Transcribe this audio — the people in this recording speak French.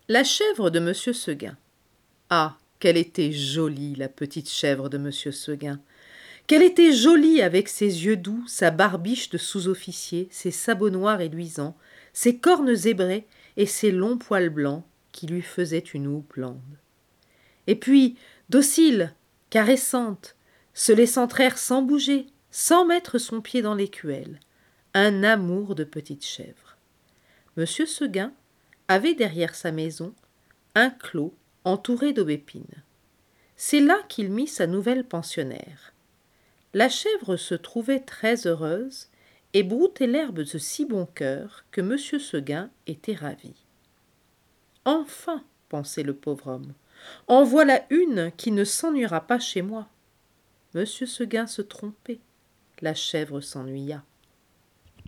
La chèvre de Monsieur Seguin. Ah, qu'elle était jolie, la petite chèvre de Monsieur Seguin. Qu'elle était jolie avec ses yeux doux, sa barbiche de sous-officier, ses sabots noirs et luisants, ses cornes zébrées et ses longs poils blancs qui lui faisaient une houppe blonde. Et puis, docile, caressante, se laissant traire sans bouger, sans mettre son pied dans l'écuelle, un amour de petite chèvre. Monsieur Seguin avait derrière sa maison un clos entouré d'aubépines. C'est là qu'il mit sa nouvelle pensionnaire. La chèvre se trouvait très heureuse et broutait l'herbe de si bon cœur que Monsieur Seguin était ravi. Enfin, pensait le pauvre homme, en voilà une qui ne s'ennuiera pas chez moi. Monsieur Seguin se trompait, la chèvre s'ennuya.